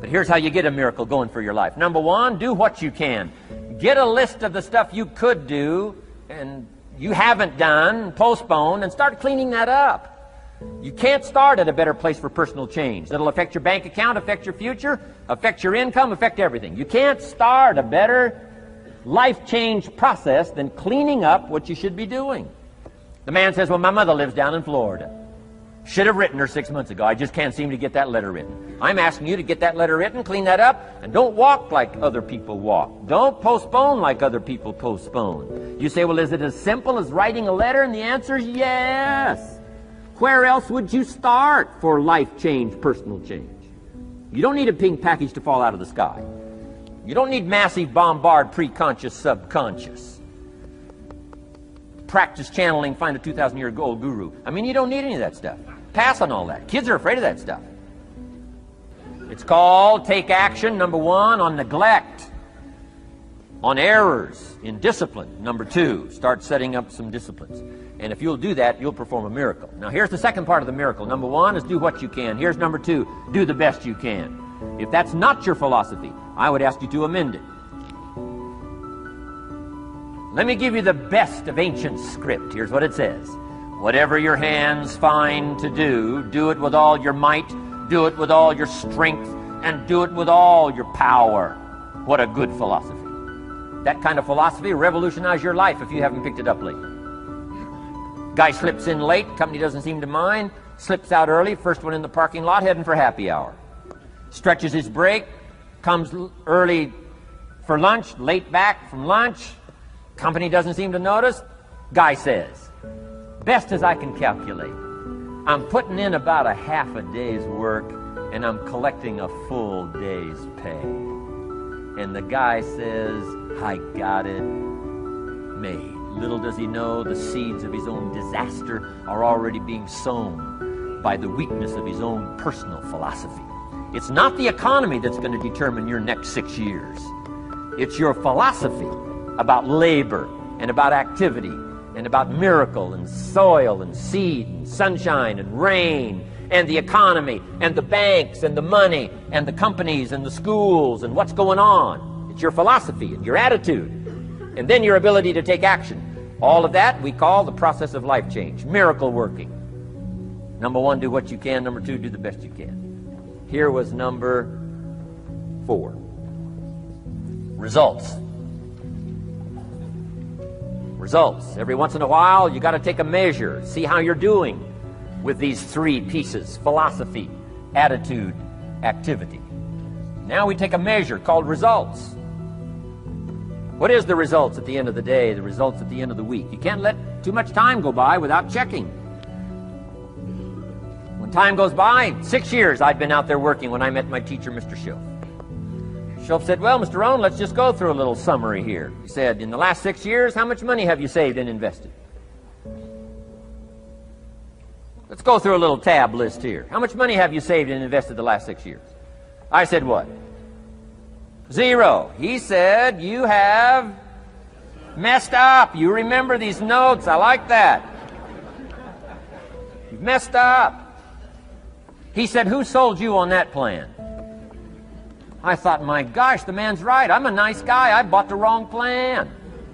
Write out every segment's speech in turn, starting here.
But here's how you get a miracle going for your life. Number one, do what you can. Get a list of the stuff you could do and you haven't done, postponed, and start cleaning that up. You can't start at a better place for personal change. That'll affect your bank account, affect your future, affect your income, affect everything. You can't start a better life change process than cleaning up what you should be doing. The man says, well, my mother lives down in Florida. Should have written her 6 months ago. I just can't seem to get that letter written. I'm asking you to get that letter written, clean that up, and don't walk like other people walk. Don't postpone like other people postpone. You say, well, is it as simple as writing a letter? And the answer is yes. Where else would you start for life change, personal change? You don't need a pink package to fall out of the sky. You don't need massive bombard, pre-conscious, subconscious. Practice channeling, find a 2,000-year-old guru. I mean, you don't need any of that stuff. Pass on all that. Kids are afraid of that stuff. It's called take action, number one, on neglect, on errors, in discipline. Number two, start setting up some disciplines. And if you'll do that, you'll perform a miracle. Now, here's the second part of the miracle. Number one is do what you can. Here's number two, do the best you can. If that's not your philosophy, I would ask you to amend it. Let me give you the best of ancient script. Here's what it says. Whatever your hands find to do, do it with all your might, do it with all your strength, and do it with all your power. What a good philosophy. That kind of philosophy will revolutionize your life if you haven't picked it up lately. Guy slips in late, company doesn't seem to mind, slips out early, first one in the parking lot, heading for happy hour. Stretches his break, comes early for lunch, late back from lunch, company doesn't seem to notice. Guy says, best as I can calculate, I'm putting in about a half a day's work and I'm collecting a full day's pay. And the guy says, I got it made. Little does he know the seeds of his own disaster are already being sown by the weakness of his own personal philosophy. It's not the economy that's going to determine your next 6 years. It's your philosophy about labor and about activity and about miracle and soil and seed and sunshine and rain and the economy and the banks and the money and the companies and the schools and what's going on. It's your philosophy and your attitude and then your ability to take action. All of that we call the process of life change, miracle working. Number one, do what you can. Number two, do the best you can. Here was number 4. Results. Results. Every once in a while, you got to take a measure, see how you're doing with these 3 pieces: philosophy, attitude, activity. Now we take a measure called results. What is the results at the end of the day, the results at the end of the week? You can't let too much time go by without checking. When time goes by, 6 years I'd been out there working when I met my teacher, Mr. Shoaff. Shoaff said, well, Mr. Rohn, let's just go through a little summary here. He said, in the last 6 years, how much money have you saved and invested? Let's go through a little tab list here. How much money have you saved and invested the last 6 years? I said, what? 0. He said, you have messed up. You remember these notes. I like that. You've messed up. He said, who sold you on that plan? I thought, my gosh, the man's right. I'm a nice guy. I bought the wrong plan.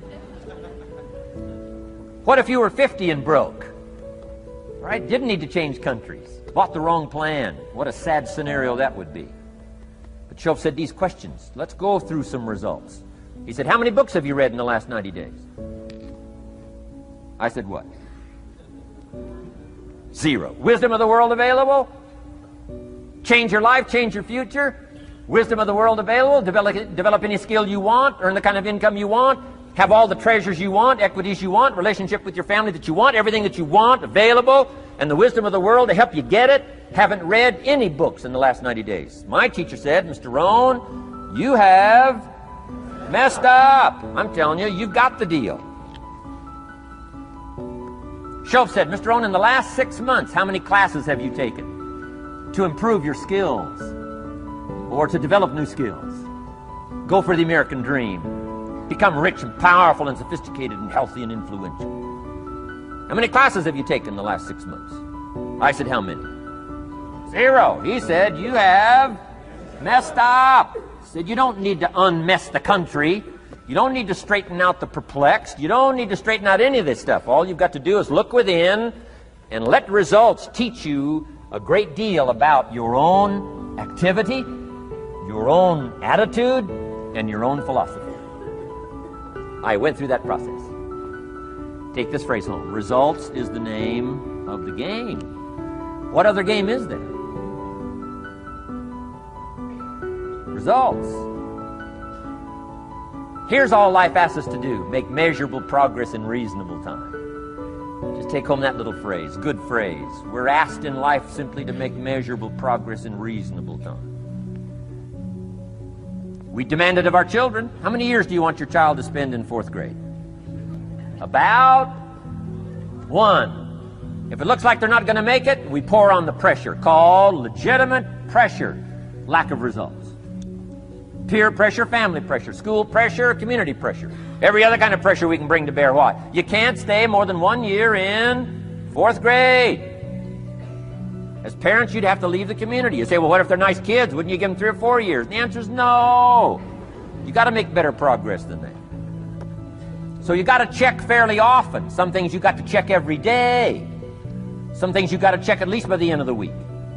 What if you were 50 and broke? Right? Didn't need to change countries. Bought the wrong plan. What a sad scenario that would be. But Shoaff said these questions. Let's go through some results. He said, how many books have you read in the last 90 days? I said, what? 0. Wisdom of the world available? Change your life, change your future? Wisdom of the world available? Develop any skill you want? Earn the kind of income you want? Have all the treasures you want, equities you want, relationship with your family that you want, everything that you want available, and the wisdom of the world to help you get it? Haven't read any books in the last 90 days. My teacher said, Mr. Rohn, you have messed up. I'm telling you, you've got the deal. Shoaff said, Mr. Rohn, in the last 6 months, how many classes have you taken to improve your skills or to develop new skills? Go for the American dream. Become rich and powerful and sophisticated and healthy and influential. How many classes have you taken in the last 6 months? I said, how many? 0. He said, you have Messed up. Said you don't need to unmess the country. You don't need to straighten out the perplexed. You don't need to straighten out any of this stuff. All you've got to do is look within and let results teach you a great deal about your own activity, your own attitude, and your own philosophy. I went through that process. Take this phrase home. Results is the name of the game. What other game is there? Results. Here's all life asks us to do. Make measurable progress in reasonable time. Just take home that little phrase. Good phrase. We're asked in life simply to make measurable progress in reasonable time. We demand it of our children. How many years do you want your child to spend in 4th grade? About 1. If it looks like they're not going to make it, we pour on the pressure, called legitimate pressure, lack of results. Peer pressure, family pressure, school pressure, community pressure. Every other kind of pressure we can bring to bear. Why? You can't stay more than 1 year in 4th grade. As parents, you'd have to leave the community. You say, well, what if they're nice kids? Wouldn't you give them 3 or 4 years? And the answer is no. You got to make better progress than that. So you got to check fairly often. Some things you got to check every day. Some things you got to check at least by the end of the week.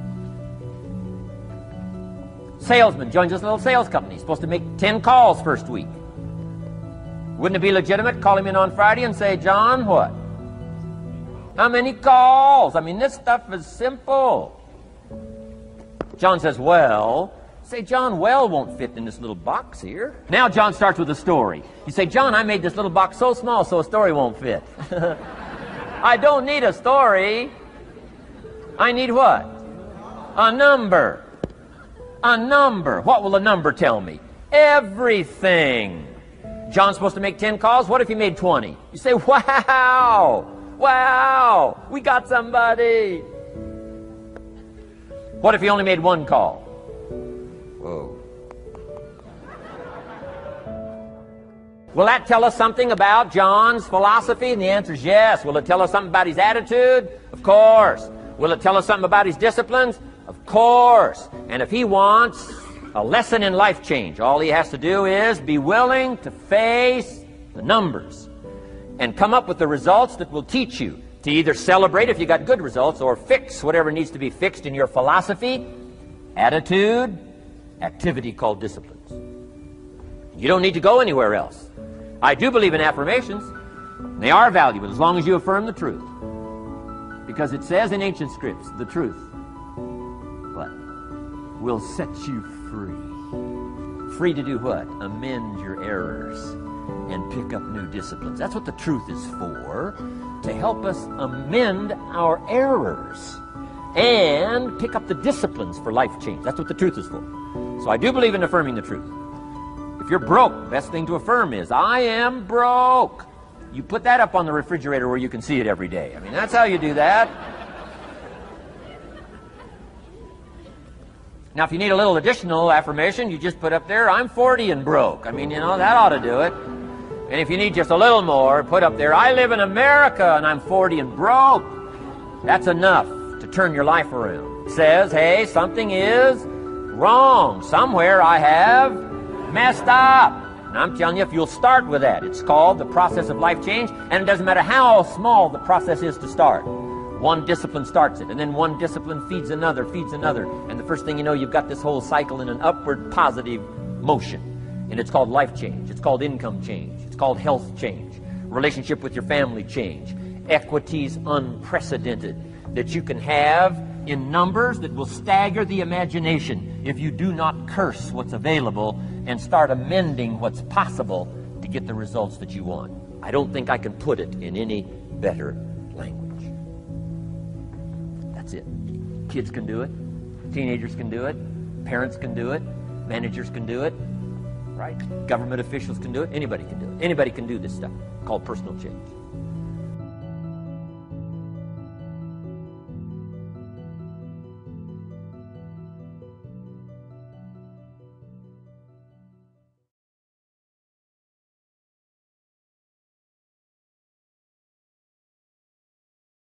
Salesman joins this little sales company. He's supposed to make 10 calls first week. Wouldn't it be legitimate? Call him in on Friday and say, John, what? How many calls? I mean, this stuff is simple. John says, well. Say, John, well won't fit in this little box here. Now John starts with a story. You say, John, I made this little box so small so a story won't fit. I don't need a story. I need what? A number. A number. What will a number tell me? Everything. John's supposed to make 10 calls. What if he made 20? You say, wow. Wow. We got somebody. What if he only made 1 call? Whoa. Will that tell us something about John's philosophy? And the answer is yes. Will it tell us something about his attitude? Of course. Will it tell us something about his disciplines? Of course. And if he wants a lesson in life change, all he has to do is be willing to face the numbers and come up with the results that will teach you to either celebrate if you got good results or fix whatever needs to be fixed in your philosophy, attitude, activity called disciplines. You don't need to go anywhere else. I do believe in affirmations. They are valuable as long as you affirm the truth. Because it says in ancient scripts, the truth, what? Will set you free. Free to do what? Amend your errors and pick up new disciplines. That's what the truth is for, to help us amend our errors and pick up the disciplines for life change. That's what the truth is for. So I do believe in affirming the truth. If you're broke, the best thing to affirm is, I am broke. You put that up on the refrigerator where you can see it every day. I mean, that's how you do that. Now, if you need a little additional affirmation, you just put up there, I'm 40 and broke. I mean, you know, that ought to do it. And if you need just a little more, put up there, I live in America and I'm 40 and broke. That's enough to turn your life around. It says, hey, something is wrong. Somewhere I have messed up. And I'm telling you, if you'll start with that, it's called the process of life change, and it doesn't matter how small the process is to start. One discipline starts it, and then one discipline feeds another, and the first thing you know, you've got this whole cycle in an upward positive motion. And it's called life change. It's called income change. It's called health change. Relationship with your family change. Equities unprecedented that you can have in numbers that will stagger the imagination if you do not curse what's available and start amending what's possible to get the results that you want. I don't think I can put it in any better language. That's it. Kids can do it. Teenagers can do it. Parents can do it. Managers can do it. Right? Government officials can do it. Anybody can do it. Anybody can do this stuff called personal change.